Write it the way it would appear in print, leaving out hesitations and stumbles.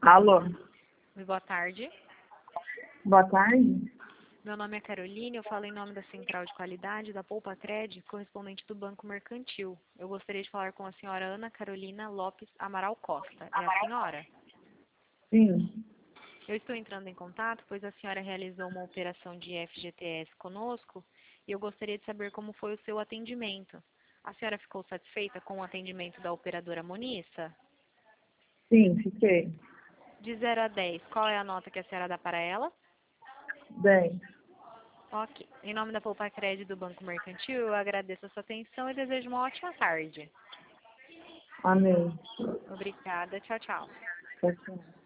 Alô, Oi, boa tarde. boa tarde. Meu nome é Caroline, eu falo em nome da Central de Qualidade da Poupa Cred, correspondente do Banco Mercantil. Eu gostaria de falar com a senhora Ana Carolina Lopes Amaral Costa. É a senhora? Sim, Eu estou entrando em contato, pois a senhora realizou uma operação de FGTS conosco e eu gostaria de saber como foi o seu atendimento. A senhora ficou satisfeita com o atendimento da operadora Monissa? sim, fiquei. De 0 a 10, qual é a nota que a senhora dá para ela? Bem, Ok. Em nome da Poupa Cred do Banco Mercantil, eu agradeço a sua atenção e desejo uma ótima tarde. amém. Obrigada. Tchau, tchau. Tchau, tchau.